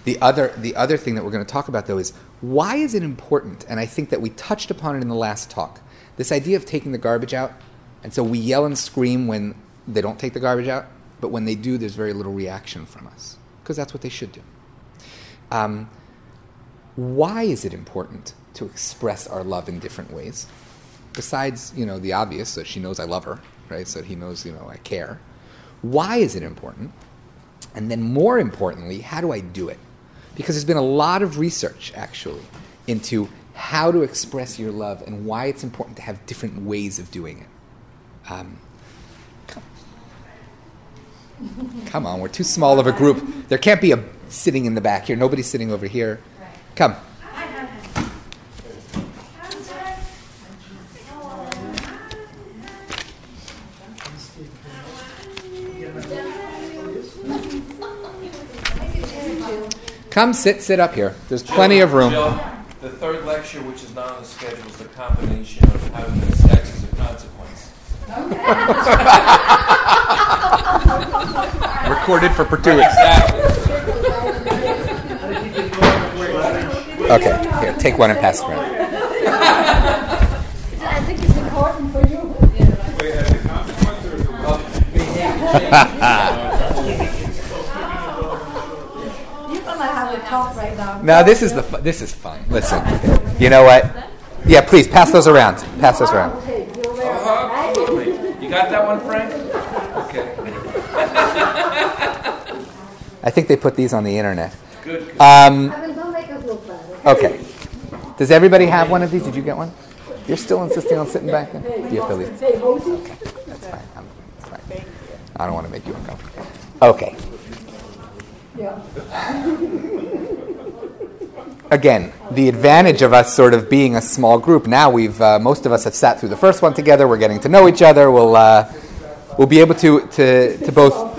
The other thing that we're going to talk about, though, is why is it important? And I think that we touched upon it in the last talk. This idea of taking the garbage out. And so we yell and scream when they don't take the garbage out, but when they do, there's very little reaction from us, because that's what they should do. Why is it important to express our love in different ways? Besides, the obvious, so she knows I love her, right? So he knows, I care. Why is it important? And then more importantly, how do I do it? Because there's been a lot of research, actually, into how to express your love and why it's important to have different ways of doing it. Come on, we're too small of a group. There can't be a sitting in the back here. Nobody's sitting over here. Come. Come sit up here. There's plenty of room. Joe, the third lecture, which is not on the schedule, is the combination of how to use sex as a consequence. Recorded for perpetuity. Exactly. Okay, here, take one and pass it around. I think it's important for you. Wait, as a consequence or You're gonna have a talk right now. Now this is fun. Listen, you know what? Yeah, please pass those around. Pass those around. absolutely. You got that one, Frank? Okay. I think they put these on the internet. Good. Don't make us look bad. Okay. Does everybody have one of these? Did you get one? You're still insisting on sitting back there? Do you have to leave? Okay, that's fine. That's fine. I don't want to make you uncomfortable. Okay. Yeah. Again, the advantage of us sort of being a small group. Now most of us have sat through the first one together. We're getting to know each other. We'll be able to both.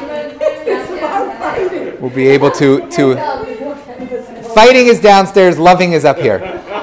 We'll be able to. Fighting is downstairs. Loving is up here.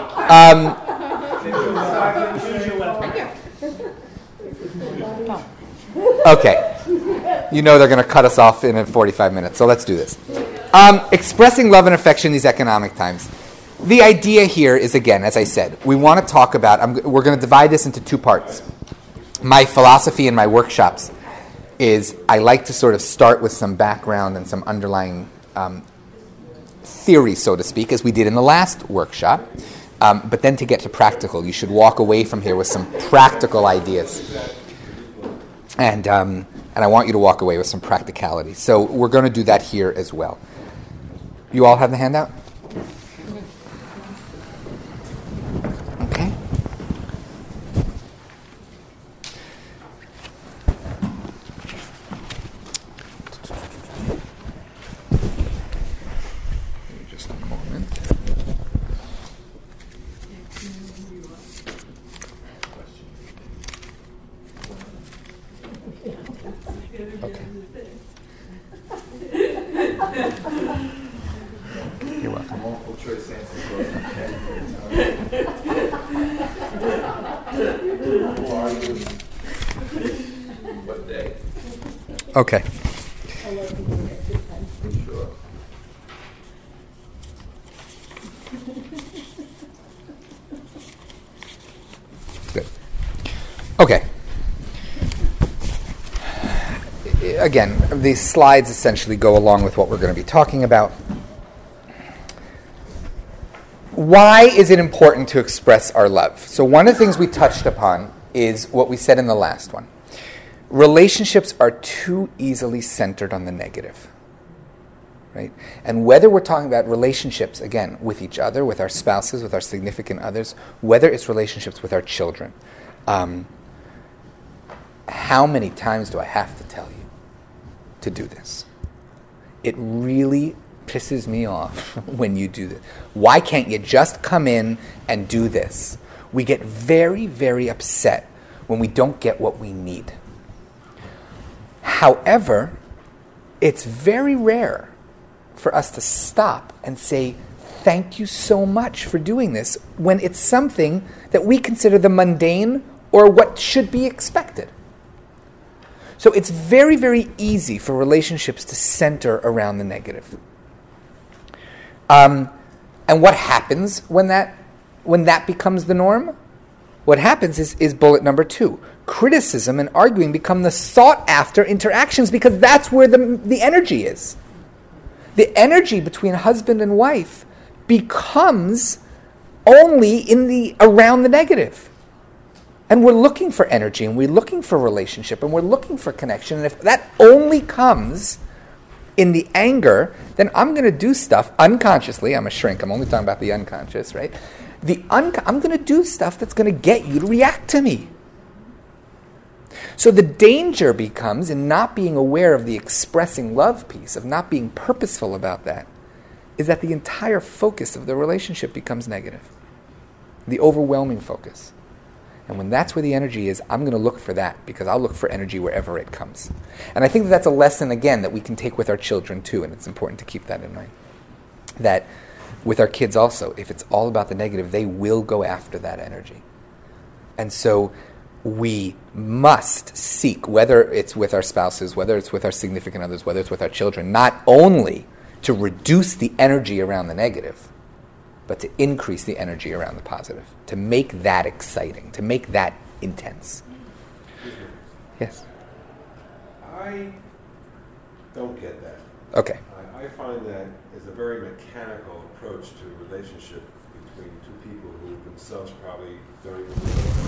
Okay. You know they're going to cut us off in 45 minutes, so let's do this. Expressing love and affection in these economic times. The idea here is, again, as I said, we want to talk about, we're going to divide this into two parts. My philosophy in my workshops is I like to sort of start with some background and some underlying theory, so to speak, as we did in the last workshop. But then to get to practical, you should walk away from here with some practical ideas. And I want you to walk away with some practicality. So we're going to do that here as well. You all have the handout? Okay. Just a moment. Okay. You're welcome. Multiple choice answers. What day? Okay. Sure. Good. Okay. Again, these slides essentially go along with what we're going to be talking about. Why is it important to express our love? So one of the things we touched upon is what we said in the last one. Relationships are too easily centered on the negative. Right? And whether we're talking about relationships, again, with each other, with our spouses, with our significant others, whether it's relationships with our children, how many times do I have to tell you to do this? It really pisses me off when you do this. Why can't you just come in and do this? We get very, very upset when we don't get what we need. However, it's very rare for us to stop and say, thank you so much for doing this, when it's something that we consider the mundane or what should be expected. So it's very, very easy for relationships to center around the negative. And what happens when that becomes the norm? What happens is bullet number 2. Criticism and arguing become the sought-after interactions because that's where the energy is. The energy between husband and wife becomes only around the negative. And we're looking for energy, and we're looking for relationship, and we're looking for connection. And if that only comes in the anger, then I'm going to do stuff unconsciously. I'm a shrink. I'm only talking about the unconscious, right? I'm going to do stuff that's going to get you to react to me. So the danger becomes in not being aware of the expressing love piece, of not being purposeful about that, is that the entire focus of the relationship becomes negative. The overwhelming focus. And when that's where the energy is, I'm going to look for that because I'll look for energy wherever it comes. And I think that's a lesson, again, that we can take with our children too, and it's important to keep that in mind. That with our kids also, if it's all about the negative, they will go after that energy. And so we must seek, whether it's with our spouses, whether it's with our significant others, whether it's with our children, not only to reduce the energy around the negative, but to increase the energy around the positive, to make that exciting, to make that intense. Yes? I don't get that. Okay. I find that is a very mechanical approach to a relationship between two people who themselves probably don't even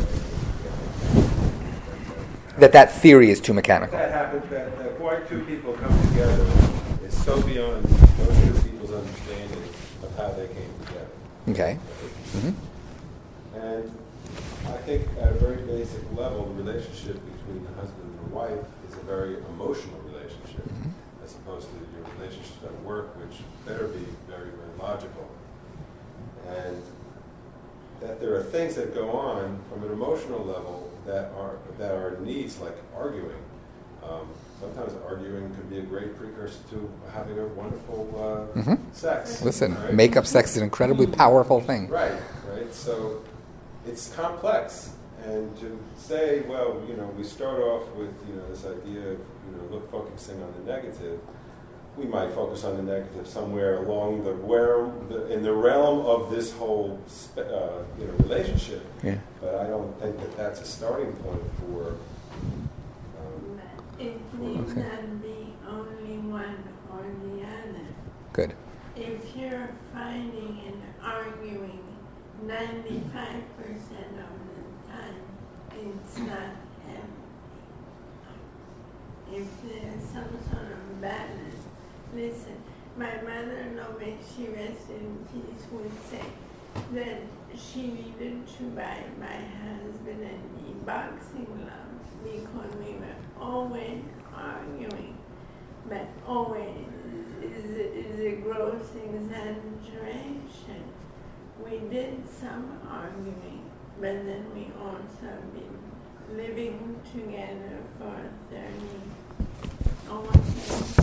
know That theory is too mechanical. that happens, that why two people come together is so beyond those two people's understanding of how they came together. Okay. Mm-hmm. And I think at a very basic level, the relationship between the husband and the wife is a very emotional relationship, as opposed to your relationship at work, which better be very, very logical. And that there are things that go on from an emotional level that are needs, like arguing. Sometimes arguing can be a great precursor to having a wonderful sex. Listen, right? make-up sex is an incredibly powerful thing. Right. So it's complex. And to say, well, we start off with, this idea of, focusing on the negative. We might focus on the negative somewhere along in the realm of this whole, relationship. Yeah. But I don't think that that's a starting point for. It need not be only one or the other. Good. If you're fighting and arguing 95% of the time, it's not healthy. If there's some sort of balance, listen, my mother-in-law, may she rest in peace, would say that she needed to buy my husband and me boxing gloves because we were always arguing. But always is a gross exaggeration. We did some arguing, but then we also been living together for 30 almost.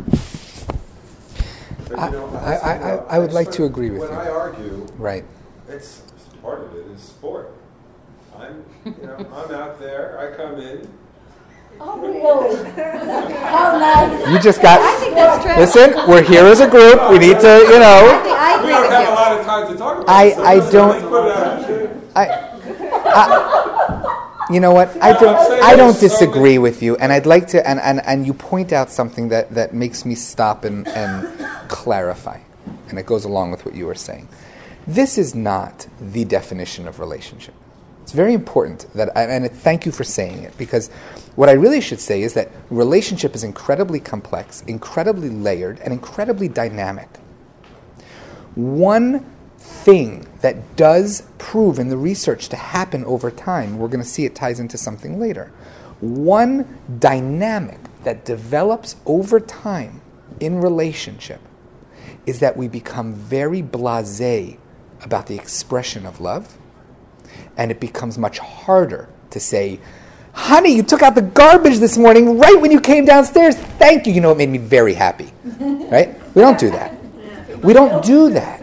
But, I would like to agree with when you. When I argue, right, it's part of it is sport. I'm out there. I come in. Oh, really? How nice. you just got. I think that's true. Listen, we're here as a group. We need to, I We agree don't with have a you. lot of time to talk about I- this. I So don't- let's put it out there. You know what? I don't disagree with you, and I'd like to. And you point out something that makes me stop and clarify, and it goes along with what you were saying. This is not the definition of relationship. It's very important and thank you for saying it, because what I really should say is that relationship is incredibly complex, incredibly layered, and incredibly dynamic. One thing that does prove in the research to happen over time, we're going to see it ties into something later. One dynamic that develops over time in relationship is that we become very blasé about the expression of love, and it becomes much harder to say, honey, you took out the garbage this morning right when you came downstairs. Thank you. It made me very happy. Right? We don't do that. We don't do that.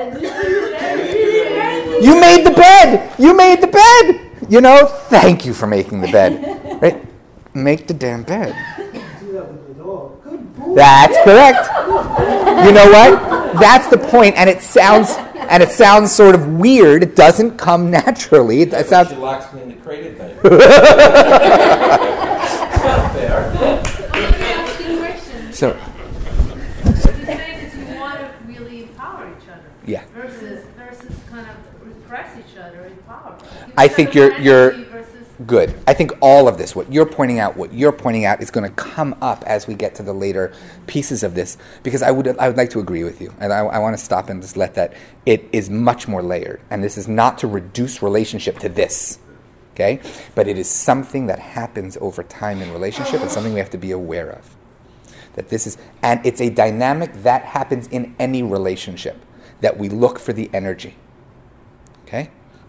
You made the bed. You made the bed. Thank you for making the bed. Right? Make the damn bed. Do that with the dog. Good boy. That's correct. You know what? That's the point, and it sounds sort of weird. It doesn't come naturally. It sounds. She locks me in the crate at night. Not fair. Let me ask you a question. So, What you're saying is you want to really empower each other. yeah. Versus kind of repress each other, empower. I think you're Energy versus good. I think all of this, what you're pointing out is going to come up as we get to the later pieces of this, because I would like to agree with you, and I want to stop and just let that it is much more layered, and this is not to reduce relationship to this, okay? But it is something that happens over time in relationship, and something we have to be aware of. That this is, and it's a dynamic that happens in any relationship, that we look for the energy, okay?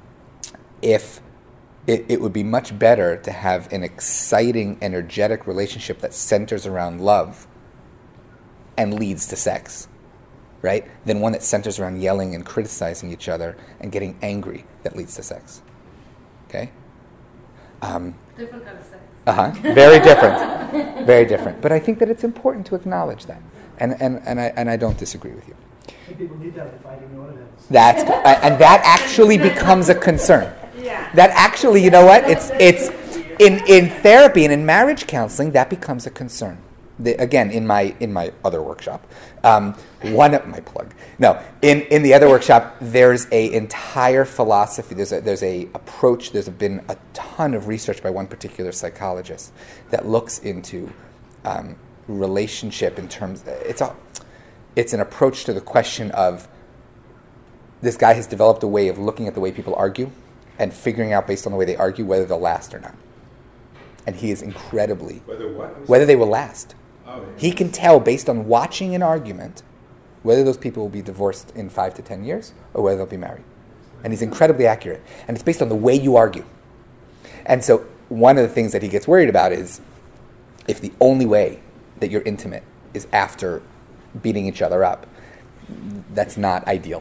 If it would be much better to have an exciting, energetic relationship that centers around love and leads to sex, right? Than one that centers around yelling and criticizing each other and getting angry that leads to sex. Okay? different kind of sex. Very different. Very different. But I think that it's important to acknowledge that. And I don't disagree with you. Some people need that to fight ignorance. And that actually becomes a concern. Yeah. That actually, you know what? It's in therapy and in marriage counseling, that becomes a concern. Again, in my other workshop, one of my plug. No, in the other workshop, there's a entire philosophy. There's a approach. There's been a ton of research by one particular psychologist that looks into relationship in terms. It's an approach to the question of this guy has developed a way of looking at the way people argue and figuring out based on the way they argue whether they'll last or not. And he is incredibly... Whether they will last. Oh, yeah. He can tell based on watching an argument whether those people will be divorced in 5 to 10 years or whether they'll be married. And he's incredibly accurate. And it's based on the way you argue. And so one of the things that he gets worried about is if the only way that you're intimate is after beating each other up, that's not ideal.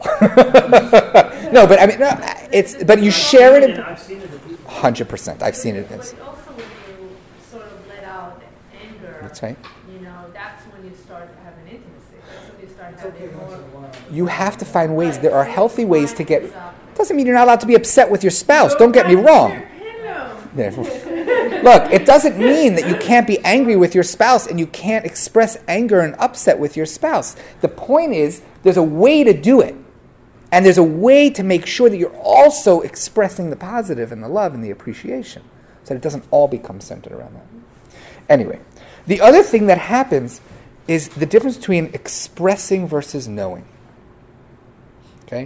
No, but I mean, but you share it. I've seen it. 100%. I've seen it. But also when you sort of let out anger, That's right. That's when you start having intimacy. That's when you start having more. You have to find ways. There are healthy ways to get. Doesn't mean you're not allowed to be upset with your spouse. Don't get me wrong. Look, it doesn't mean that you can't be angry with your spouse and you can't express anger and upset with your spouse. The point is, there's a way to do it. And there's a way to make sure that you're also expressing the positive and the love and the appreciation so that it doesn't all become centered around that. Anyway, the other thing that happens is the difference between expressing versus knowing. Okay?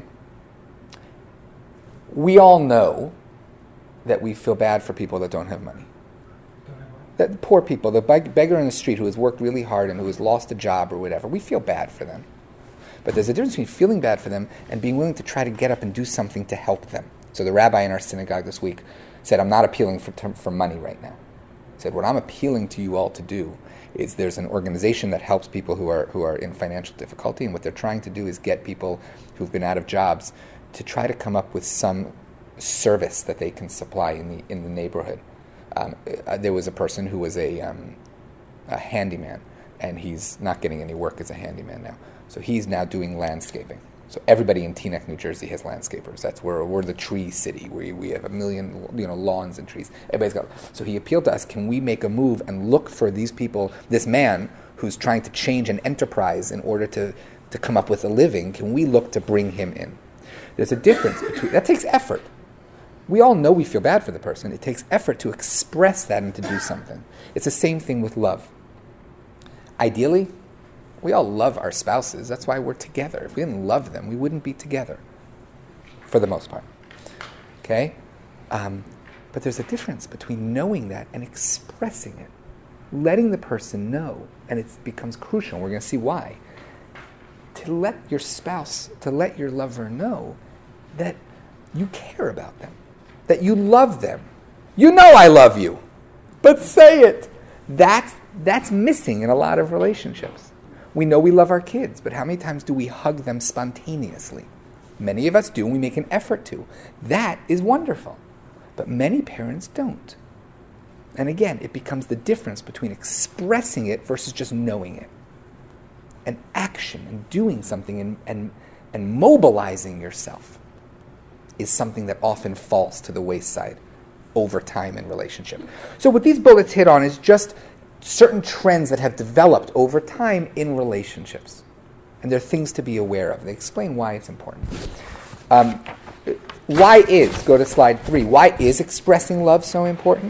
We all know that we feel bad for people that don't have money. That poor people, the beggar in the street who has worked really hard and who has lost a job or whatever, we feel bad for them. But there's a difference between feeling bad for them and being willing to try to get up and do something to help them. So the rabbi in our synagogue this week said, I'm not appealing for money right now. He said, what I'm appealing to you all to do is there's an organization that helps people who are in financial difficulty, and what they're trying to do is get people who've been out of jobs to try to come up with some service that they can supply in the neighborhood. There was a person who was a handyman, and he's not getting any work as a handyman now. So he's now doing landscaping. So everybody in Teaneck, New Jersey has landscapers. That's where we're the tree city, where we have 1 million lawns and trees. Everybody's got. So he appealed to us, can we make a move and look for these people, this man who's trying to change an enterprise in order to come up with a living, can we look to bring him in? There's a difference between, that takes effort. We all know we feel bad for the person. It takes effort to express that and to do something. It's the same thing with love. Ideally, we all love our spouses. That's why we're together. If we didn't love them, we wouldn't be together, for the most part. Okay? But there's a difference between knowing that and expressing it. Letting the person know, and it becomes crucial. We're going to see why. To let your spouse, to let your lover know that you care about them, that you love them. You know I love you, but say it. That's missing in a lot of relationships. We know we love our kids, but how many times do we hug them spontaneously? Many of us do, and we make an effort to. That is wonderful. But many parents don't. And again, it becomes the difference between expressing it versus just knowing it. and action and doing something and mobilizing yourself is something that often falls to the wayside over time in relationship. So what these bullets hit on is just certain trends that have developed over time in relationships. And they're things to be aware of. They explain why it's important. Go to slide 3. Why is expressing love so important?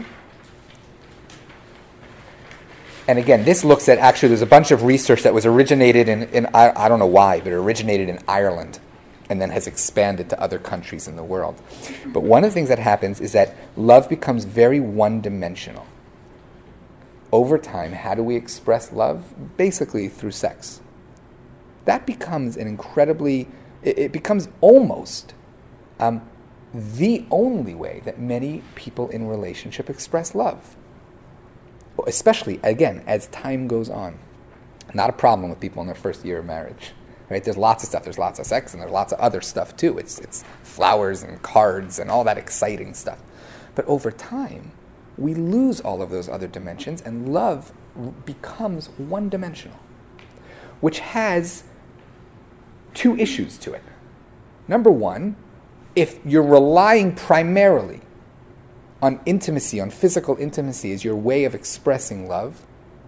And again, this looks at, actually, there's a bunch of research that was originated in I don't know why, but it originated in Ireland and then has expanded to other countries in the world. But one of the things that happens is that love becomes very one-dimensional. Over time, how do we express love? Basically through sex. That becomes it becomes almost the only way that many people in relationship express love. Especially, again, as time goes on. Not a problem with people in their first year of marriage. Right? There's lots of stuff. There's lots of sex and there's lots of other stuff too. It's flowers and cards and all that exciting stuff. But over time, we lose all of those other dimensions and love becomes one-dimensional, which has 2 issues to it. Number one, if you're relying primarily on intimacy, on physical intimacy as your way of expressing love,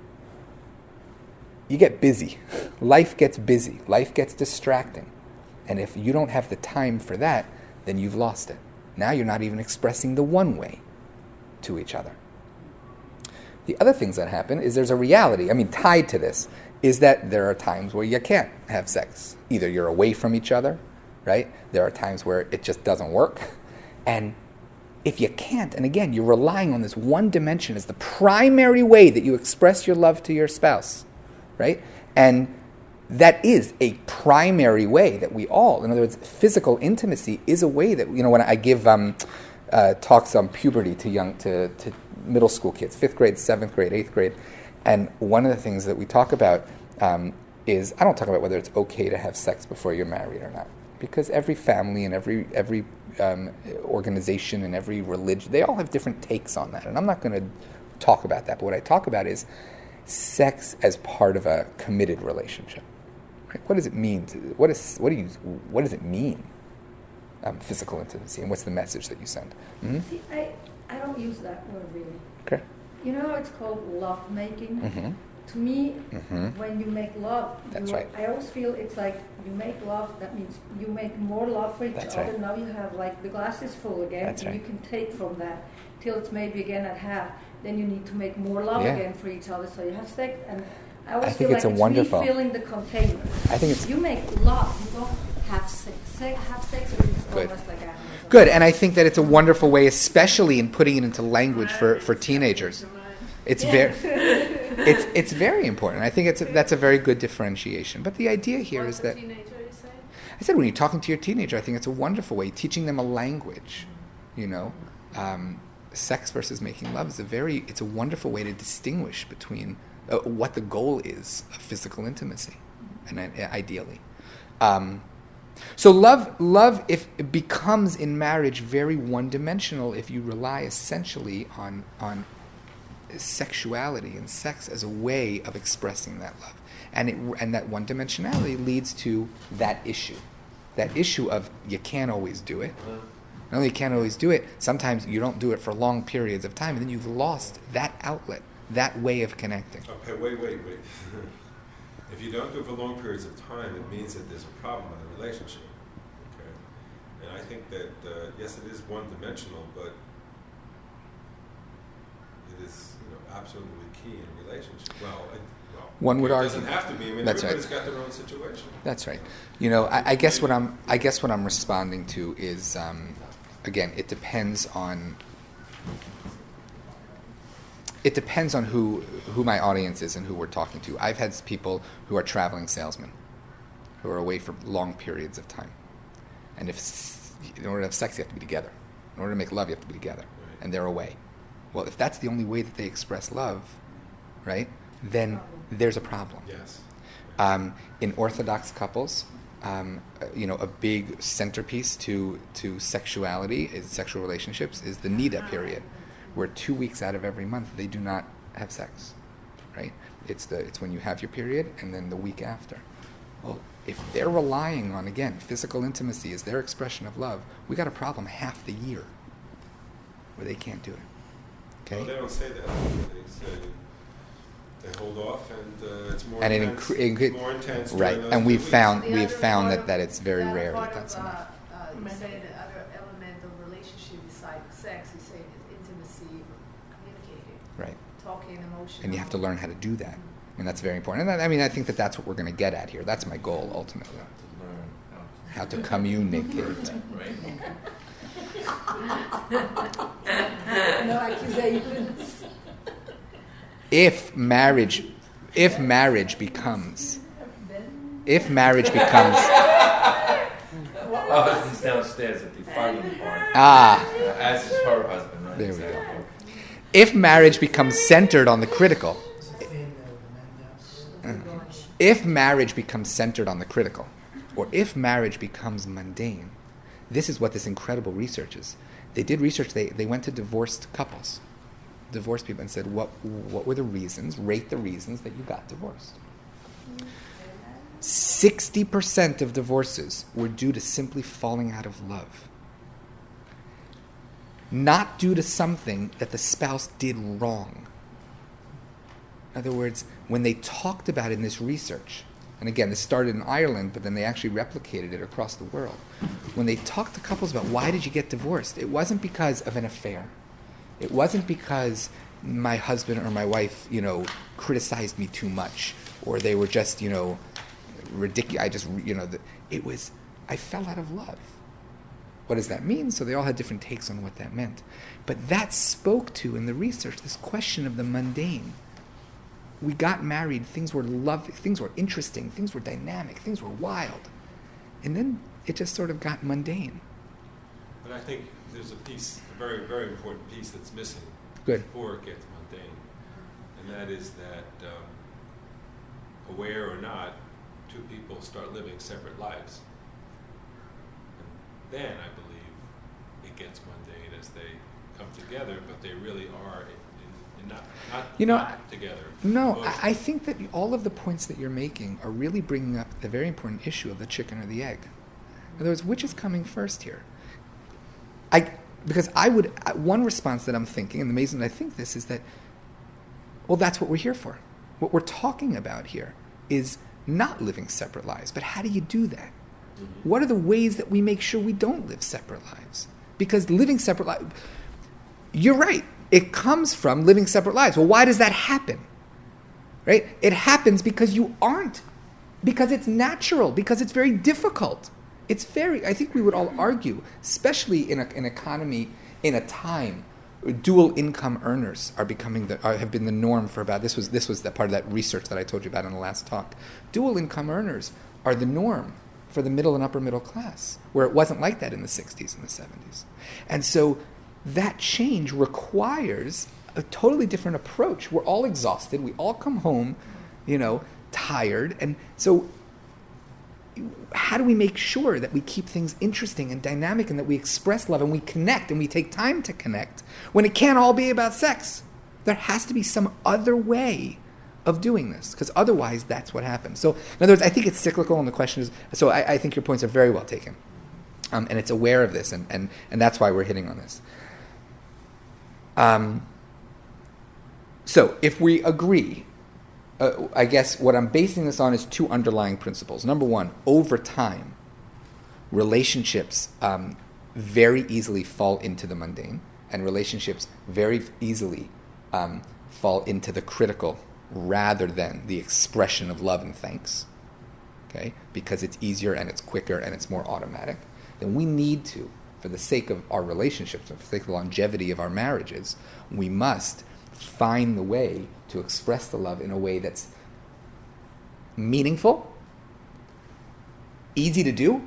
you get busy. Life gets busy. Life gets distracting. And if you don't have the time for that, then you've lost it. Now you're not even expressing the one way to each other. The other things that happen is there's a reality, tied to this, is that there are times where you can't have sex. Either you're away from each other, right? There are times where it just doesn't work. And if you can't, and again, you're relying on this one dimension as the primary way that you express your love to your spouse, right? And that is a primary way that we all, in other words, physical intimacy is a way that, when I give talks on puberty to middle school kids, 5th grade, 7th grade, 8th grade, and one of the things that we talk about is, I don't talk about whether it's okay to have sex before you're married or not, because every family and every organization and every religion, they all have different takes on that, and I'm not going to talk about that, but what I talk about is sex as part of a committed relationship. Right? What does it mean? What does it mean? Physical intimacy, and what's the message that you send? Mm-hmm. See, I don't use that word really. Okay. You know how it's called love making? Mm-hmm. To me, Mm-hmm. when you make love, That's right. I always feel it's like you make love, that means you make more love for each That's other. right. Now you have the glass is full again, That's and right. you can take from that till it's maybe again at half. Then you need to make more love Yeah. again for each other, so you have sex. And I always think feel it's like a it's wonderful- refilling the container. I think it's You make love, you don't have sex. Have sex with it's Good. almost like animals. good, and I think that it's a wonderful way, especially in putting it into language for teenagers. It's very, it's very important. I think that's a very good differentiation. But the idea here is that Teenager, you say? I said when you're talking to your teenager, I think it's a wonderful way, teaching them a language. Sex versus making love it's a wonderful way to distinguish between what the goal is of physical intimacy, and ideally. So love, if it becomes in marriage very one-dimensional, if you rely essentially on sexuality and sex as a way of expressing that love, and that one-dimensionality leads to that issue of you can't always do it. Not only you can't always do it, sometimes you don't do it for long periods of time, and then you've lost that outlet, that way of connecting. Okay, wait. If you don't do it for long periods of time, it means that there's a problem in the relationship. Okay, and I think that yes, it is one-dimensional, but it is absolutely key in a relationship. One would it argue doesn't have to be. I mean, That's everybody's right. got their own situation. That's right. I guess what I'm responding to is, again, it depends on who my audience is and who we're talking to. I've had people who are traveling salesmen, who are away for long periods of time, and in order to have sex, you have to be together. In order to make love, you have to be together, and they're away. Well, if that's the only way that they express love, right, then there's a problem. Yes. In Orthodox couples, a big centerpiece to sexuality, sexual relationships, is the Nida period, where 2 weeks out of every month they do not have sex, right? It's when you have your period and then the week after. Well, if they're relying on, again, physical intimacy as their expression of love, we got a problem half the year where they can't do it. Okay? Well, they don't say that. They say they hold off, and it's more And it intense. it's more intense. right? during those And 2 we've weeks. found The other that part of- that it's very the other rare part that that's of, enough. You say the other element of relationship besides sex, you say is intimacy, communicating, Right. talking, emotional. And you have to learn how to do that. And that's very important. And I think that that's what we're going to get at here. That's my goal, ultimately. How to communicate. No accusations. If marriage becomes Our husband's downstairs at the fighting part. As is her husband, right? There we go. If marriage becomes centered on the critical, It's a theme there with the men now. if marriage becomes centered on the critical, or if marriage becomes mundane, this is what this incredible research is. They did research, they went to divorced couples, divorced people, and said, what were the reasons, rate the reasons that you got divorced. 60% of divorces were due to simply falling out of love. Not due to something that the spouse did wrong. In other words, when they talked about it in this research, and again, this started in Ireland, but then they actually replicated it across the world. When they talked to couples about why did you get divorced, it wasn't because of an affair. It wasn't because my husband or my wife, criticized me too much, or they were just, ridiculous. It was, I fell out of love. What does that mean? So they all had different takes on what that meant. But that spoke to, in the research, this question of the mundane. We got married, things were lovely, things were interesting, things were dynamic, things were wild. And then it just sort of got mundane. But I think there's a piece, a very, very important piece that's missing Good. before it gets mundane. And that is that, aware or not, two people start living separate lives. And then I believe it gets mundane as they come together, but they really are not together. No, emotionally. I think that all of the points that you're making are really bringing up the very important issue of the chicken or the egg. In other words, which is coming first here? One response that I'm thinking, and the reason I think this is that, well, that's what we're here for. What we're talking about here is not living separate lives, but how do you do that? What are the ways that we make sure we don't live separate lives? Because living separate lives, you're right, it comes from living separate lives. Well, why does that happen? Right? It happens because because it's natural, because it's very difficult. I think we would all argue, especially in an economy, in a time, dual income earners have been the norm for about, this was the part of that research that I told you about in the last talk. Dual income earners are the norm for the middle and upper middle class, where it wasn't like that in the 60s and the 70s. And so that change requires a totally different approach. We're all exhausted. We all come home, tired. And so how do we make sure that we keep things interesting and dynamic and that we express love and we connect and we take time to connect when it can't all be about sex? There has to be some other way of doing this, because otherwise that's what happens. So, in other words, I think it's cyclical, and the question is, so I think your points are very well taken. And it's aware of this, and that's why we're hitting on this. So, if we agree, I guess what I'm basing this on is two underlying principles. Number one, over time, relationships very easily fall into the mundane, and relationships very easily fall into the critical rather than the expression of love and thanks, okay? Because it's easier and it's quicker and it's more automatic. Then we need to, for the sake of our relationships, for the sake of the longevity of our marriages, we must find the way to express the love in a way that's meaningful, easy to do,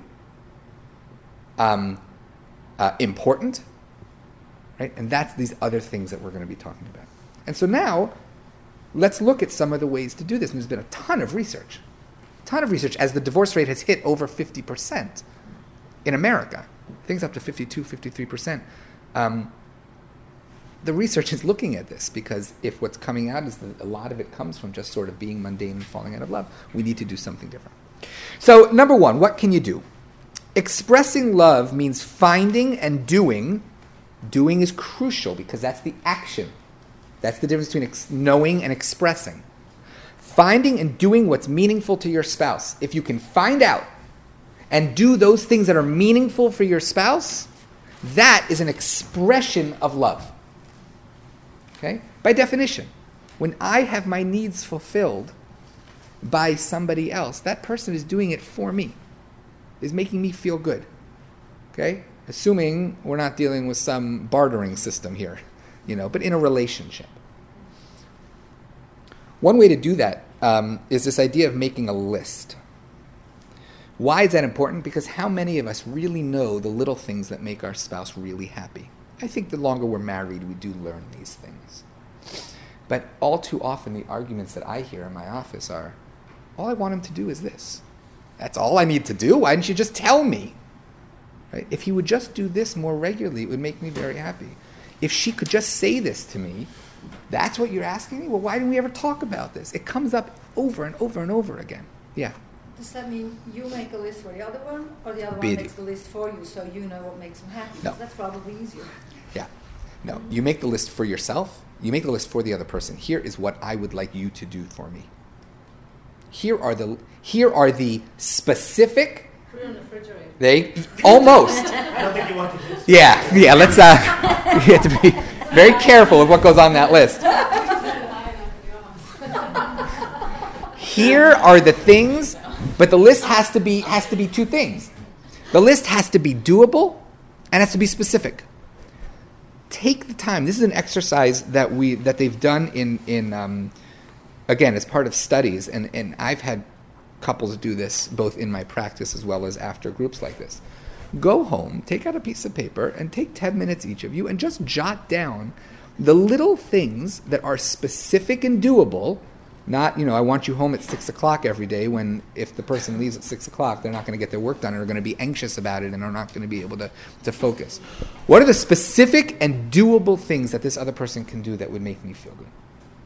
important, right? And that's these other things that we're going to be talking about. And so now, let's look at some of the ways to do this. And there's been a ton of research as the divorce rate has hit over 50% in America. Things up to 52, 53%. the research is looking at this, because if what's coming out is that a lot of it comes from just sort of being mundane and falling out of love, we need to do something different. So, number one, what can you do? Expressing love means finding and doing. Doing is crucial because that's the action. That's the difference between knowing and expressing. Finding and doing what's meaningful to your spouse. If you can find out and do those things that are meaningful for your spouse, that is an expression of love. Okay? By definition, when I have my needs fulfilled by somebody else, that person is doing it for me, is making me feel good. Okay? Assuming we're not dealing with some bartering system here, but in a relationship. One way to do that is this idea of making a list. Why is that important? Because how many of us really know the little things that make our spouse really happy? I think the longer we're married, we do learn these things. But all too often, the arguments that I hear in my office are, all I want him to do is this. That's all I need to do? Why didn't you just tell me? Right? If he would just do this more regularly, it would make me very happy. If she could just say this to me, that's what you're asking me? Well, why didn't we ever talk about this? It comes up over and over and over again. Yeah. Does that mean you make a list for the other one, or the other Bidi. one makes the list for you, so you know what makes him happy? No. Because that's probably easier. Yeah. No, you make the list for yourself. You make the list for the other person. Here is what I would like you to do for me. Here are the specific. Put it on the refrigerator. They almost. I don't think you want to do this. Yeah. Let's. You have to be very careful with what goes on that list. Here are the things, but the list has to be two things. The list has to be doable and has to be specific. Take the time. This is an exercise that they've done in again, as part of studies, and I've had couples do this both in my practice as well as after groups like this. Go home, take out a piece of paper, and take 10 minutes each of you, and just jot down the little things that are specific and doable. Not, I want you home at 6 o'clock every day, when if the person leaves at 6 o'clock, they're not going to get their work done, and are going to be anxious about it, and are not going to be able to focus. What are the specific and doable things that this other person can do that would make me feel good?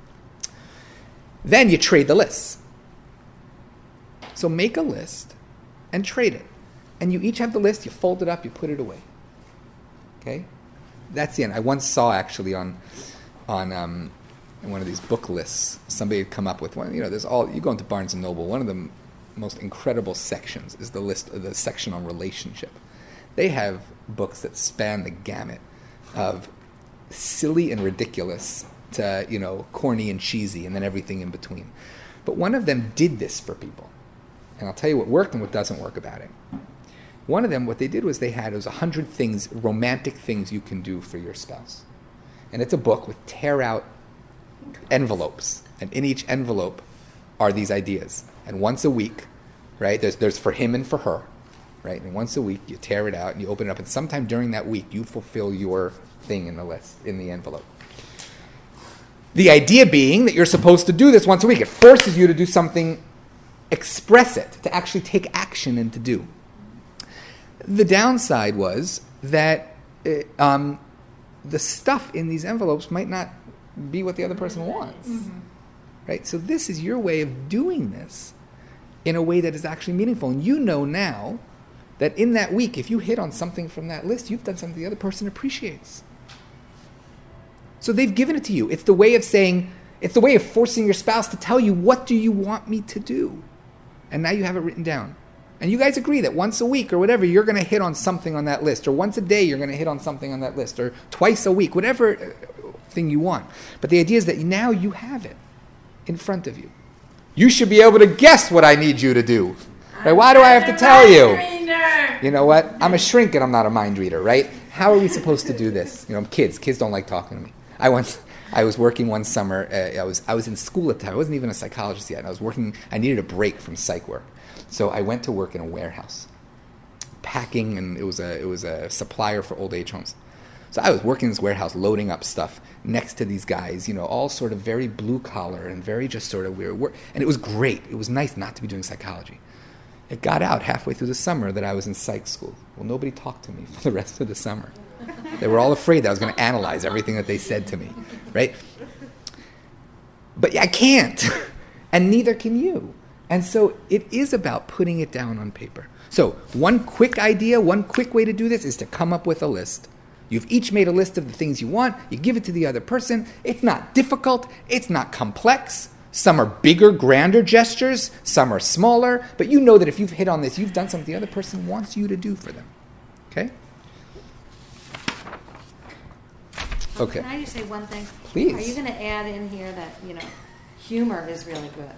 Then you trade the lists. So make a list and trade it. And you each have the list, you fold it up, you put it away. Okay? That's the end. I once saw actually on one of these book lists, somebody had come up with one. You go into Barnes & Noble, one of the most incredible sections is the section on relationship. They have books that span the gamut of silly and ridiculous to, corny and cheesy, and then everything in between. But one of them did this for people. And I'll tell you what worked and what doesn't work about it. One of them, what they did was it was 100 things, romantic things you can do for your spouse. And it's a book with tear-out envelopes. And in each envelope are these ideas. And once a week, right, there's for him and for her, right? And once a week, you tear it out and you open it up. And sometime during that week, you fulfill your thing in the list, in the envelope. The idea being that you're supposed to do this once a week. It forces you to do something, express it, to actually take action and to do. The downside was that the stuff in these envelopes might not be what the other person wants. Mm-hmm. Right? So this is your way of doing this in a way that is actually meaningful. And you know now that in that week, if you hit on something from that list, you've done something the other person appreciates. So they've given it to you. It's the way of forcing your spouse to tell you, what do you want me to do? And now you have it written down. And you guys agree that once a week or whatever, you're going to hit on something on that list. Or once a day, you're going to hit on something on that list. Or twice a week, whatever thing you want. But the idea is that now you have it in front of you. You should be able to guess what I need you to do. Right? Why do I have to tell you? You know what? I'm a shrink and I'm not a mind reader, right? How are we supposed to do this? Kids don't like talking to me. I was working one summer. I was in school at the time. I wasn't even a psychologist yet. And I needed a break from psych work. So I went to work in a warehouse, packing, and it was a supplier for old age homes. So I was working in this warehouse, loading up stuff next to these guys, all sort of very blue collar and very just sort of weird work. And it was great. It was nice not to be doing psychology. It got out halfway through the summer that I was in psych school. Well, nobody talked to me for the rest of the summer. They were all afraid that I was going to analyze everything that they said to me, right? But I can't, and neither can you. And so it is about putting it down on paper. So one quick idea, one quick way to do this is to come up with a list. You've each made a list of the things you want. You give it to the other person. It's not difficult. It's not complex. Some are bigger, grander gestures. Some are smaller. But you know that if you've hit on this, you've done something the other person wants you to do for them. Okay? Okay. Can I just say one thing? Please. Are you going to add in here that, humor is really good?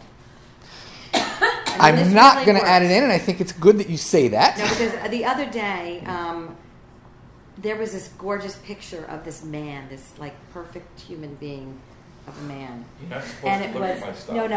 I'm not going to add it in, and I think it's good that you say that. No, because the other day, there was this gorgeous picture of this man, this perfect human being of a man. You're not supposed And to it look was at my stuff. no.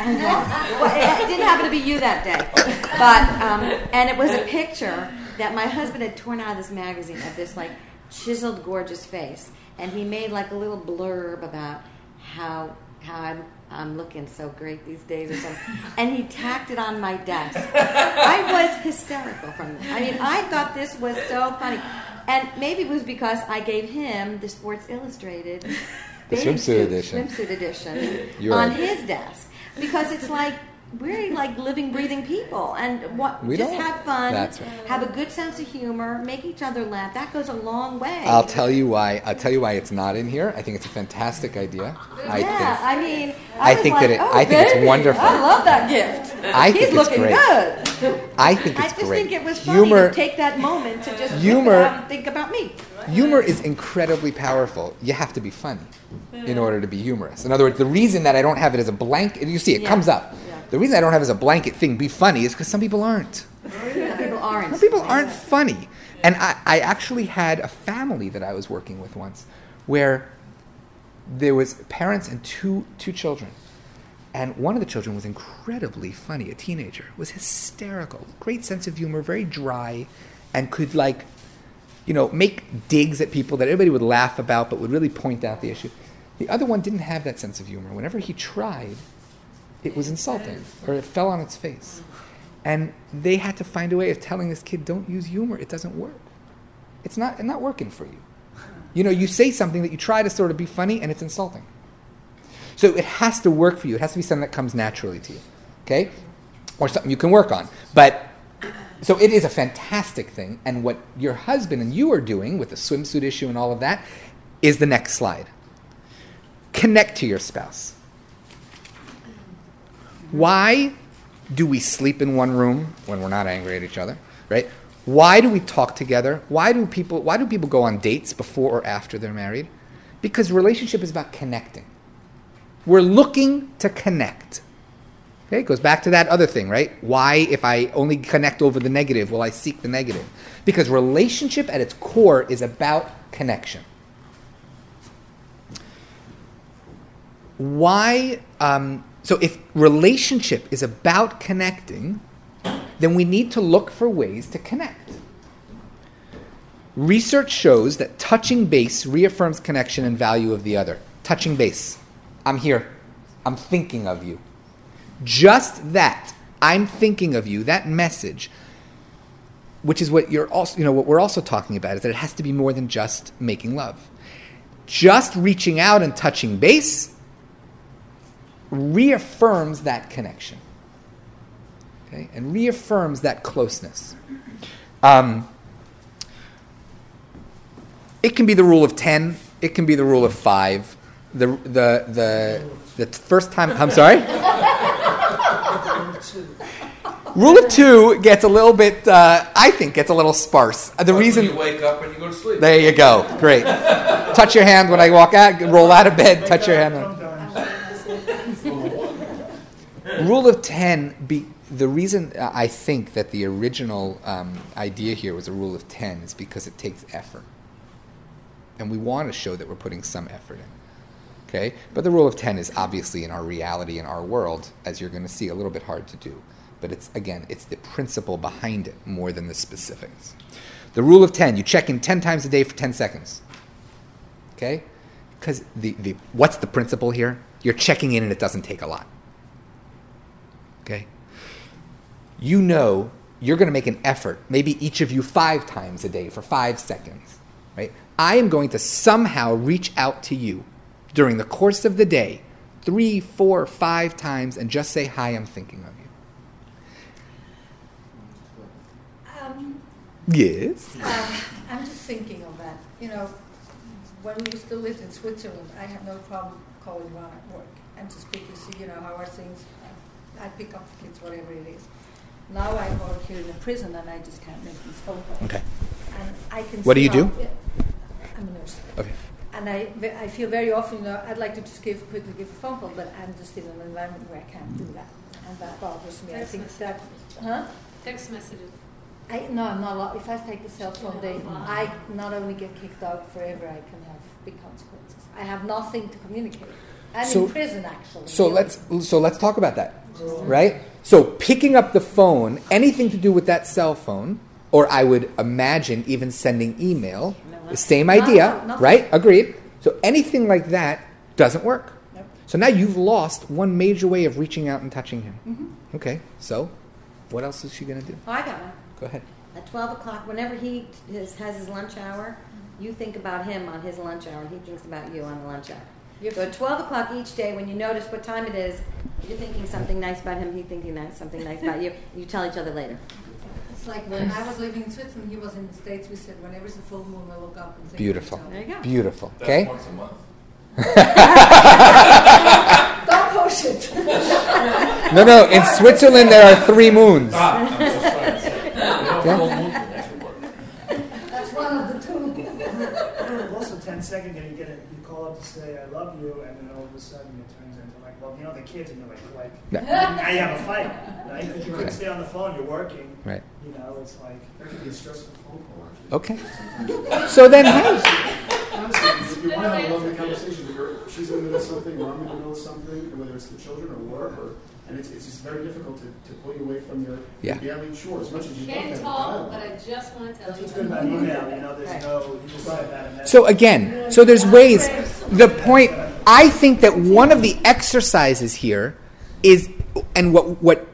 Well, it didn't happen to be you that day, but and it was a picture that my husband had torn out of this magazine of this chiseled, gorgeous face, and he made a little blurb about how I'm looking so great these days or something, and he tacked it on my desk. I was hysterical from this. I mean, I thought this was so funny, and maybe it was because I gave him the Sports Illustrated swimsuit edition on his desk, because it's we're living, breathing people, and have fun, That's right. have a good sense of humor, make each other laugh. That goes a long way. I'll tell you why it's not in here. I think it's a fantastic idea. I think it's wonderful. I love that gift. He's looking great. good. I think it's I just great. think it was funny to take that moment to just look out and think about me. Humor is incredibly powerful. You have to be funny in order to be humorous. In other words, the reason that I don't have it as a blanket, you see it comes up. Yeah. The reason I don't have it as a blanket thing, be funny, is because some people aren't. Some people aren't funny. And I actually had a family that I was working with once where there was parents and two children. And one of the children was incredibly funny, a teenager, was hysterical, great sense of humor, very dry, and could make digs at people that everybody would laugh about but would really point out the issue. The other one didn't have that sense of humor. Whenever he tried, it was insulting, or it fell on its face. And they had to find a way of telling this kid, don't use humor, it doesn't work. It's not working for you. You say something that you try to sort of be funny, and it's insulting. So it has to work for you. It has to be something that comes naturally to you, okay? Or something you can work on. So it is a fantastic thing, and what your husband and you are doing with the swimsuit issue and all of that is the next slide. Connect to your spouse. Why do we sleep in one room when we're not angry at each other, right? Why do we talk together? Why do people go on dates before or after they're married? Because relationship is about connecting. We're looking to connect. Okay, it goes back to that other thing, right? Why, if I only connect over the negative, will I seek the negative? Because relationship at its core is about connection. Why? So if relationship is about connecting, then we need to look for ways to connect. Research shows that touching base reaffirms connection and value of the other. Touching base. I'm here. I'm thinking of you. Just that, I'm thinking of you, that message, which is what what we're also talking about, is that it has to be more than just making love. Just reaching out and touching base reaffirms that connection. Okay? And reaffirms that closeness. It can be the rule of 10, it can be the rule of 5. The first time, I'm sorry? Rule of 2 gets a little bit, I think, gets a little sparse. The reason you wake up and you go to sleep. There you go. Great. Touch your hand when I walk out, roll out of bed, touch your hand. Rule of 10, the reason I think that the original idea here was a rule of 10 is because it takes effort. And we want to show that we're putting some effort in. Okay? But the rule of 10 is obviously in our reality, in our world, as you're going to see, a little bit hard to do. But it's the principle behind it more than the specifics. The rule of 10, you check in 10 times a day for 10 seconds. Okay? Because what's the principle here? You're checking in and it doesn't take a lot. Okay? You're going to make an effort, maybe each of you 5 times a day for 5 seconds. right? I am going to somehow reach out to you during the course of the day 3, 4, 5 times and just say, hi, I'm thinking of you. Yes? I'm just thinking of that. You know, when we still lived in Switzerland, I had no problem calling Ron at work and just quickly see, you know, how are things. I pick up the kids, whatever it is. Now I work here in a prison and I just can't make these phone calls. Okay. And I can. What do you do? I'm a nurse. Okay. And I feel very often, I'd like to just quickly give a phone call, but I'm just in an environment where I can't do that, and that bothers me. I think that, Text messages. No, I'm not allowed. If I take the cell phone, I not only get kicked out forever, I can have big consequences. I have nothing to communicate. I'm in prison, actually. So let's talk about that, right? So picking up the phone, anything to do with that cell phone, or I would imagine even sending email, the same idea, right? Agreed. So anything like that doesn't work. Nope. So now you've lost one major way of reaching out and touching him. Mm-hmm. Okay, so what else is she going to do? Oh, I got one. Go ahead. At 12 o'clock, whenever he has his lunch hour, you think about him on his lunch hour, and he thinks about you on the lunch hour. So at 12 o'clock each day, when you notice what time it is, you're thinking something nice about him, he's thinking something nice about you. You tell each other later. It's like when I was living in Switzerland, he was in the States. We said, whenever it's a full moon, I look up and say, Beautiful. There you go. Beautiful. That's Okay? once a month. Don't push it. No. In Switzerland, there are 3 moons. I'm just trying to say. Full moon can actually work. That's one of the 2. Also 10 seconds and you call up to say I love you, and then all of a sudden it turns into like, well, you know, the kids, and you're like No. now you have a fight, right? Because you couldn't stay on the phone, you're working. Right. You know, it's like That could be a stressful phone call, actually. Okay. So then, Honestly, if you want to have a lovely conversation, she's in the middle of something, or I'm in the middle of something, and whether it's the children or work, and it's just very difficult to pull you away from your daily chores, as much as you want Can't to talk, but I just want to tell that's you. what's good about email. You know, there's you just said that. And So again, so there's ways. The point, I think that one of the exercises here is, and what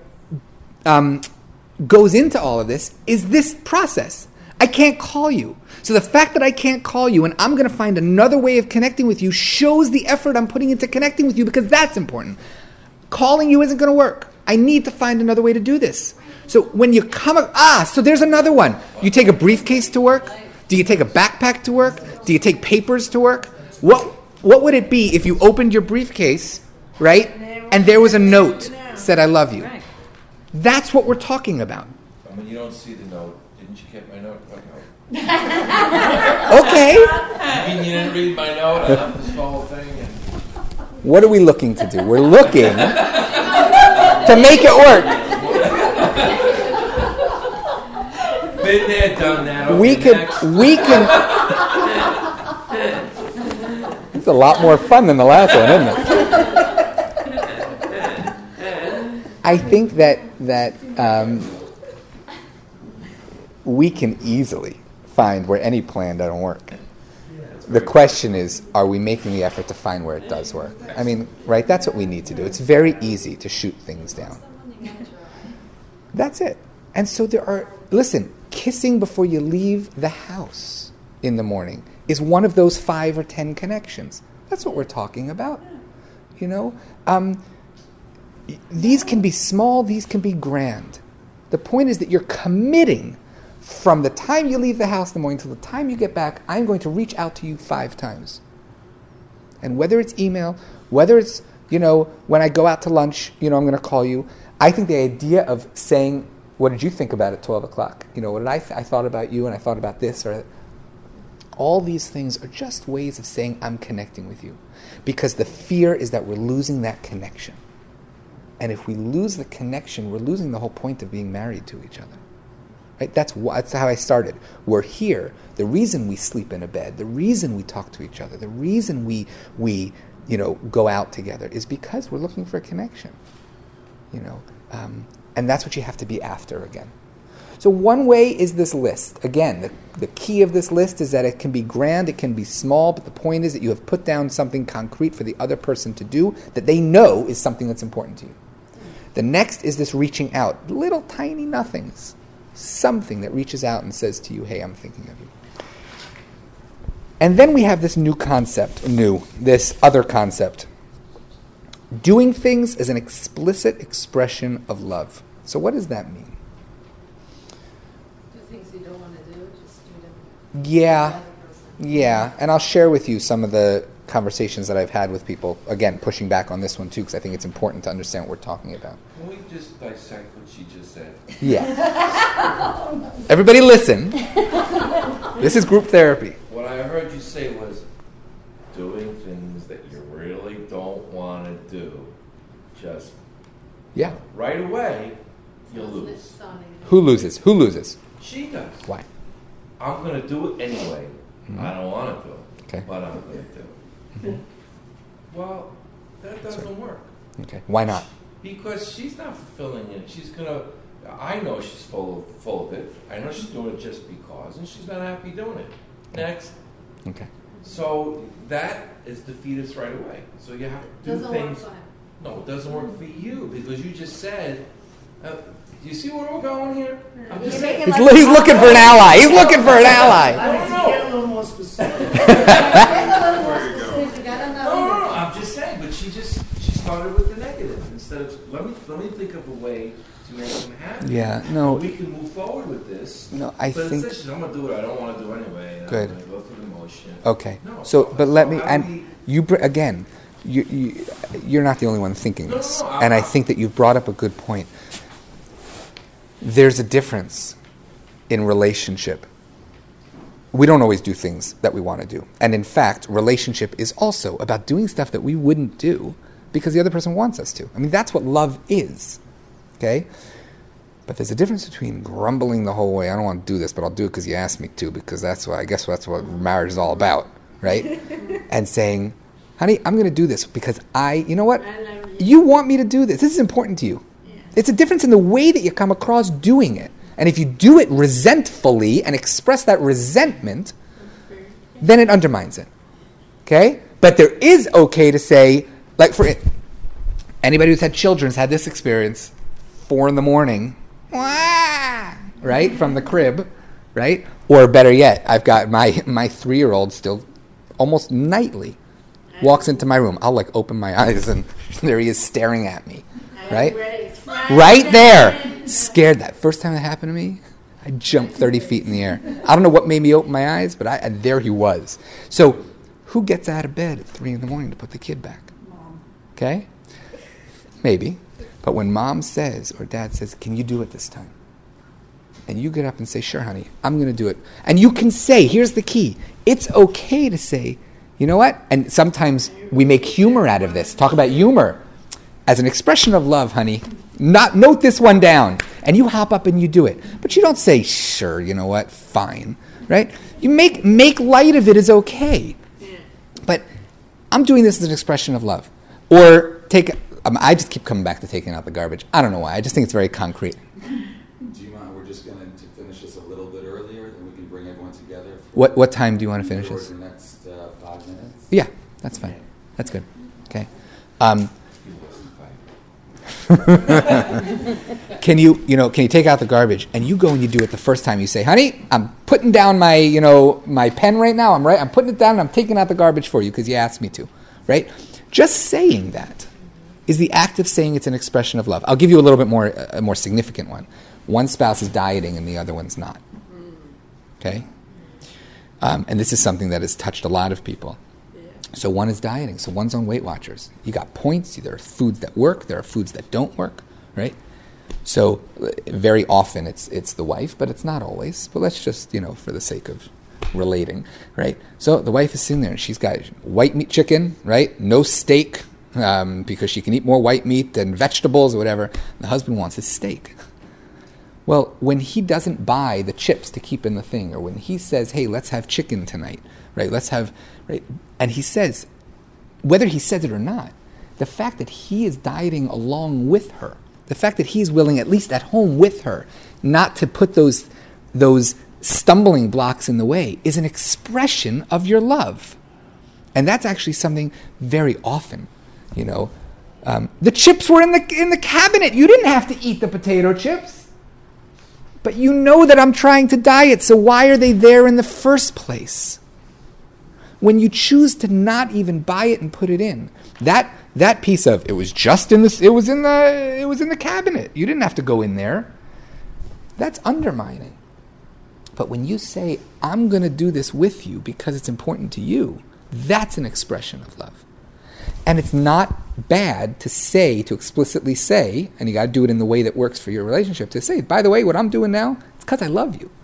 goes into all of this, is this process. I can't call you. So the fact that I can't call you and I'm going to find another way of connecting with you shows the effort I'm putting into connecting with you, because that's important. Calling you isn't going to work. I need to find another way to do this. So when you so there's another one. You take a briefcase to work? Do you take a backpack to work? Do you take papers to work? What would it be if you opened your briefcase, right, and there was a note said, I love you? That's what we're talking about. I mean, you don't see the note. Didn't you get my note? What note? Okay. You mean you didn't read my note? I left this whole thing. And What are we looking to do? We're looking to make it work. been there, done that. Okay, We can. It's a lot more fun than the last one, isn't it? I think that we can easily find where any plan doesn't work. The question is, are we making the effort to find where it does work? I mean, right? That's what we need to do. It's very easy to shoot things down. That's it. And so listen, kissing before you leave the house in the morning is one of those 5 or 10 connections. That's what we're talking about. You know? These can be small, these can be grand. The point is that you're committing from the time you leave the house in the morning till the time you get back, I'm going to reach out to you 5 times. And whether it's email, whether it's, when I go out to lunch, I'm going to call you. I think the idea of saying, what did you think about at 12 o'clock? What did I thought about you, and I thought about this, or all these things are just ways of saying I'm connecting with you. Because the fear is that we're losing that connection. And if we lose the connection, we're losing the whole point of being married to each other. Right? That's how I started. We're here. The reason we sleep in a bed, the reason we talk to each other, the reason we go out together is because we're looking for a connection. And that's what you have to be after again. So one way is this list. Again, the key of this list is that it can be grand, it can be small, but the point is that you have put down something concrete for the other person to do that they know is something that's important to you. The next is this reaching out. Little tiny nothings. Something that reaches out and says to you, hey, I'm thinking of you. And then we have this this other concept. Doing things as an explicit expression of love. So what does that mean? Do things you don't want to do, just do them. Yeah, and I'll share with you some of the conversations that I've had with people, again, pushing back on this one too, because I think it's important to understand what we're talking about. Can we just dissect what she just said? Yeah. Everybody listen. This is group therapy. What I heard you say was doing things that you really don't want to do. Just right away, you'll lose. Who loses? Who loses? She does. Why? I'm going to do it anyway. Mm-hmm. I don't want to do it, Okay. but I'm going to do it. Well, that doesn't work. Okay. Why not? Because she's not fulfilling it. She's going to, I know she's full of it. I know she's doing it just because, and she's not happy doing it. Next. Okay. So that is defeatist right away. So you have to do Doesn't things. work for him. No, it doesn't work for you because you just said. Do you see where we're going here? I'm just saying. He's looking for an ally. He's looking for an ally. I think to get a little more specific. Get a little more specific. I don't know. No, I'm just saying. But she started with the negative instead of let me think of a way to make him happy. Yeah. No. We can move forward with this. No. But think. instead she's, I'm gonna do it. I don't want to do it anyway. And Good. I'm gonna go through the motion. Okay. No, So, but let me. how And do we- again, you're not the only one thinking No, this, no, and I think that you've brought up a good point. There's a difference in relationship. We don't always do things that we want to do. And in fact, relationship is also about doing stuff that we wouldn't do because the other person wants us to. I mean, that's what love is. Okay? But there's a difference between grumbling the whole way, I don't want to do this, but I'll do it because you asked me to, because that's what marriage is all about, right? And saying, honey, I'm going to do this because you know what? I love you. You want me to do this. This is important to you. Yeah. It's a difference in the way that you come across doing it. And if you do it resentfully and express that resentment, then it undermines it. Okay? But there is okay to say, like for anybody who's had children has had this experience, 4 a.m, right? From the crib, right? Or better yet, I've got my 3-year-old still almost nightly walks into my room. I'll like open my eyes and there he is staring at me, right? Right there. Scared that. First time that happened to me, I jumped 30 feet in the air. I don't know what made me open my eyes, but and there he was. So who gets out of bed at 3 a.m. to put the kid back? Mom. Okay? Maybe. But when mom says or dad says, can you do it this time? And you get up and say, sure, honey, I'm going to do it. And you can say, here's the key. It's okay to say, you know what? And sometimes we make humor out of this. Talk about humor. As an expression of love, honey, note this one down. And you hop up and you do it. But you don't say, sure, you know what? Fine. Right? You make light of it is okay. But I'm doing this as an expression of love. Or I just keep coming back to taking out the garbage. I don't know why. I just think it's very concrete. Do you mind? We're just going to finish this a little bit earlier, and we can bring everyone together. What time do you want to finish this? For the next 5 minutes. Yeah, that's fine. That's good. Okay. Can you take out the garbage and you go and you do it the first time? You say, honey, I'm putting down my pen right now. I'm putting it down and I'm taking out the garbage for you because you asked me to, right? Just saying that is the act of saying it's an expression of love. I'll give you a little bit more, a more significant one. One spouse is dieting and the other one's not. Okay? And this is something that has touched a lot of people. So one is dieting, so one's on Weight Watchers. You got points, there are foods that work, there are foods that don't work, right? So very often it's the wife, but it's not always. But let's just, for the sake of relating, right? So the wife is sitting there and she's got white meat chicken, right? No steak, because she can eat more white meat than vegetables or whatever. The husband wants his steak. Well, when he doesn't buy the chips to keep in the thing, or when he says, hey, let's have chicken tonight, right? Right? And he says, whether he says it or not, the fact that he is dieting along with her, the fact that he's willing, at least at home with her, not to put those stumbling blocks in the way, is an expression of your love. And that's actually something very often, the chips were in the cabinet. You didn't have to eat the potato chips. But you know that I'm trying to diet, so why are they there in the first place? when you choose to not even buy it and put it in, that piece of it was just in this, it was in the cabinet. You didn't have to go in there. That's undermining. But when you say, I'm going to do this with you because it's important to you, that's an expression of love. And it's not bad to explicitly say, and you got to do it in the way that works for your relationship, to say, by the way, what I'm doing now, it's because I love you.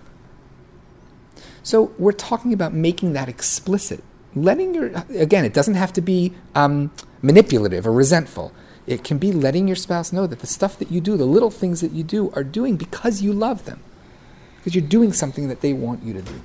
So we're talking about making that explicit. Again, it doesn't have to be manipulative or resentful. It can be letting your spouse know that the stuff that you do, the little things that you do, are doing because you love them. Because you're doing something that they want you to do.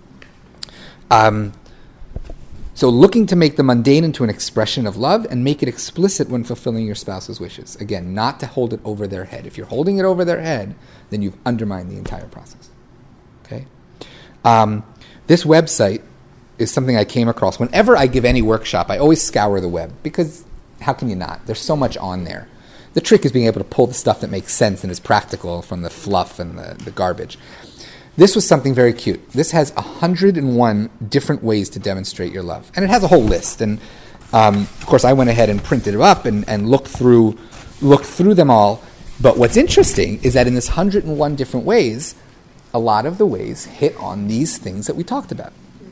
So looking to make the mundane into an expression of love and make it explicit when fulfilling your spouse's wishes. Again, not to hold it over their head. If you're holding it over their head, then you've undermined the entire process. Okay? This website is something I came across. Whenever I give any workshop, I always scour the web, because how can you not? There's so much on there. The trick is being able to pull the stuff that makes sense and is practical from the fluff and the garbage. This was something very cute. This has 101 different ways to demonstrate your love. And it has a whole list. And, of course, I went ahead and printed it up and looked through them all. But what's interesting is that in this 101 different ways, a lot of the ways hit on these things that we talked about.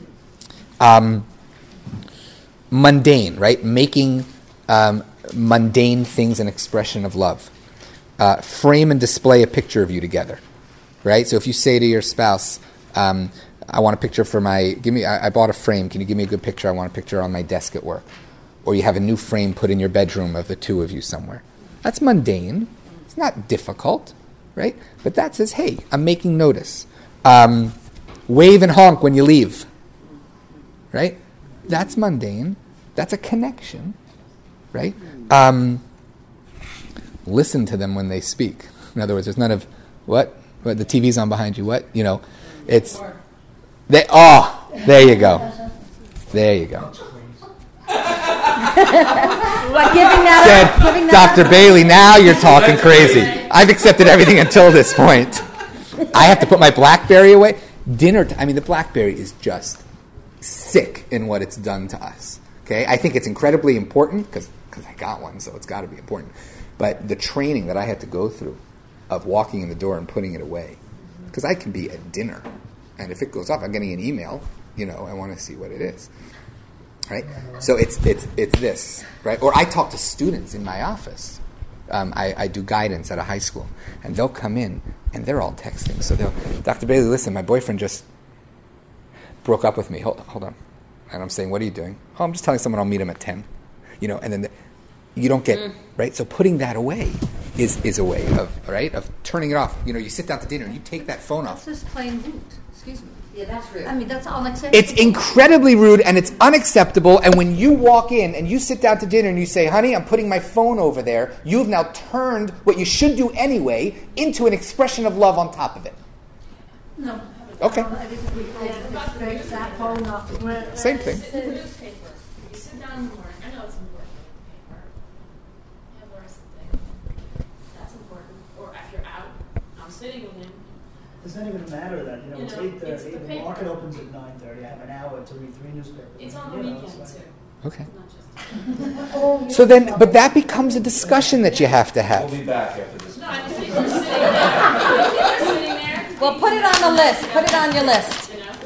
Mundane, right? Making mundane things an expression of love. Frame and display a picture of you together. Right? So if you say to your spouse, I want a picture for I bought a frame, can you give me a good picture? I want a picture on my desk at work. Or you have a new frame put in your bedroom of the two of you somewhere. That's mundane. It's not difficult, right? But that says, hey, I'm making notice. Wave and honk when you leave, right? That's mundane. That's a connection, right? Listen to them when they speak. In other words, there's none of, what? The TV's on behind you. What? It's there you go. There you go. What, giving that Dr. Bailey, now you're talking crazy. I've accepted everything until this point. I have to put my BlackBerry away. The BlackBerry is just sick in what it's done to us. Okay, I think it's incredibly important because I got one, so it's got to be important. But the training that I had to go through of walking in the door and putting it away. Because I can be at dinner, and if it goes off, I'm getting an email, I want to see what it is. Right? So it's this, right? Or I talk to students in my office. I do guidance at a high school, and they'll come in, and they're all texting. So Dr. Bailey, listen, my boyfriend just broke up with me. Hold on. And I'm saying, what are you doing? Oh, I'm just telling someone I'll meet him at 10. And then you don't get, right? So putting that away is a way of turning it off. You sit down to dinner and you take that phone off. That's just plain rude. Excuse me. Yeah, that's rude. That's unacceptable. It's incredibly rude and it's unacceptable. And when you walk in and you sit down to dinner and you say, honey, I'm putting my phone over there, you've now turned what you should do anyway into an expression of love on top of it. No. Okay. Same thing. The newspaper. You sit down in the morning. I know it's important. Paper. You have the rest of the day. That's important. Or if you're out, I'm sitting with him. It doesn't even matter that, it's 8:30, the market opens at 9:30, I have an hour to read 3 newspapers. It's on the weekend, too. Okay. It's not just... So then, but that becomes a discussion that you have to have. We'll be back after this. No, I just think you're sitting there. You're sitting there. Well, put it on the list. Put it on your list.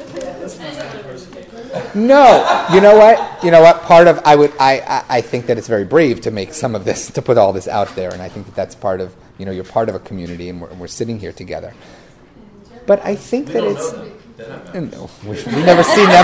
No, you know what? Part of I think that it's very brave to make some of this, to put all this out there, and I think that that's part of you're part of a community, and we're sitting here together. But I think that it's we've never seen them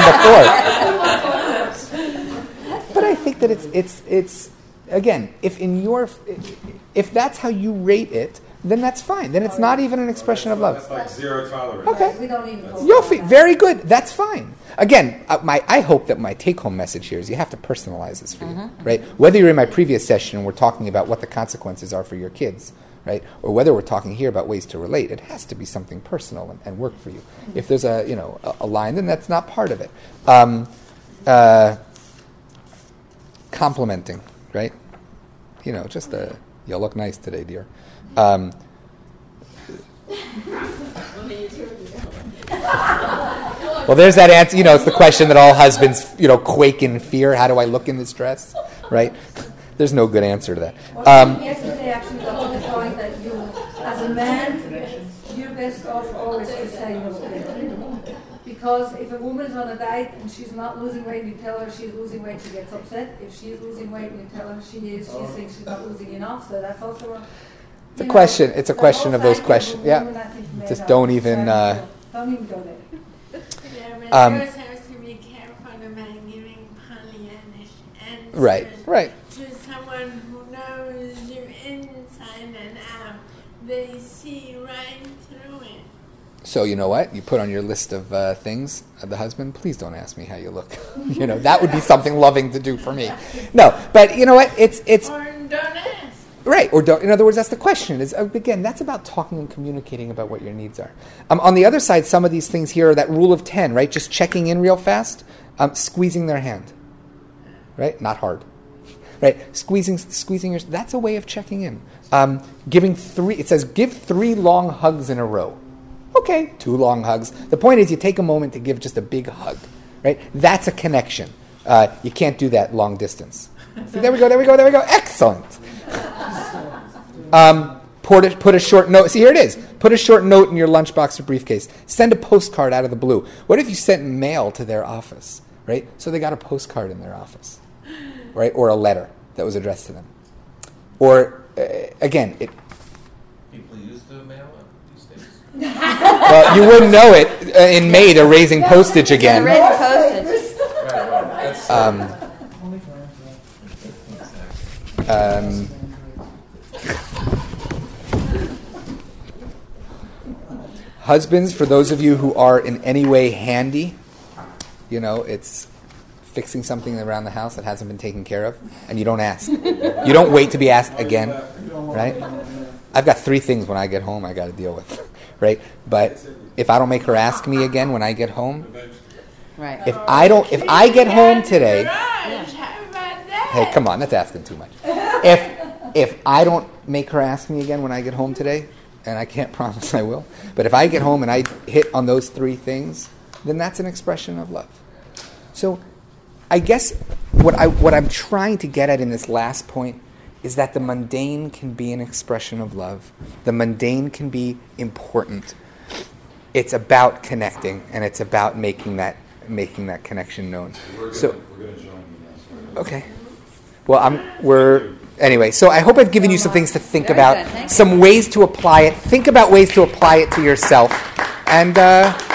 before. But I think that it's again, if that's how you rate it, then that's fine. Then it's not even an expression of love. That's like zero tolerance. Okay. We don't even Yofi, very good. That's fine. Again, I hope that my take-home message here is you have to personalize this for you, right? Whether you're in my previous session and we're talking about what the consequences are for your kids, right? Or whether we're talking here about ways to relate, it has to be something personal and work for you. If there's a line, then that's not part of it. Complimenting, right? Just you look nice today, dear. Well, there's that answer. It's the question that all husbands, quake in fear. How do I look in this dress? Right? There's no good answer to that. Yesterday actually got to the point that you, as a man, you're best off always to say you look good. Because if a woman is on a diet and she's not losing weight and you tell her she's losing weight, she gets upset. If she's losing weight and you tell her she thinks she's not losing enough. So that's also it's a question. It's a question of those questions. Yeah. Just don't even. Yeah, but first has to be careful about giving Pollyannish answers. Right. To someone who knows you inside and out. They see right through it. So you know what? You put on your list of things of the husband, please don't ask me how you look. That would be something loving to do for me. No, but you know what? It's Or don't ask. Right, or don't. In other words, that's the question. Again, that's about talking and communicating about what your needs are. On the other side, some of these things here are that rule of 10, right? Just checking in real fast, squeezing their hand, right? Not hard, right? Squeezing your. That's a way of checking in. Giving 3. It says give 3 long hugs in a row. Okay, 2 long hugs. The point is, you take a moment to give just a big hug, right? That's a connection. You can't do that long distance. See, there we go. Excellent. Put a short note. See, here it is. Put a short note in your lunchbox or briefcase. Send a postcard out of the blue. What if you sent mail to their office, right? So they got a postcard in their office, right? Or a letter that was addressed to them. Or, again, People used to mail it these days. well, you wouldn't know it. In May, they're raising postage again. They're raising postage. Right. That's Husbands, for those of you who are in any way handy, it's fixing something around the house that hasn't been taken care of, and you don't ask. You don't wait to be asked again, right? I've got 3 things when I get home I got to deal with, right? But if I don't make her ask me again when I get home, right? If I get home today, Hey, hey, come on, that's asking too much. If I don't make her ask me again when I get home today, and I can't promise I will, but if I get home and I hit on those 3 things, then that's an expression of love. So I guess what I'm trying to get at in this last point is that the mundane can be an expression of love. The mundane can be important. It's about connecting, and it's about making that connection known. We're going to join you now. Okay. Well, anyway, so I hope I've given you some things to think Very about, good. some ways to apply it. Think about ways to apply it to yourself. And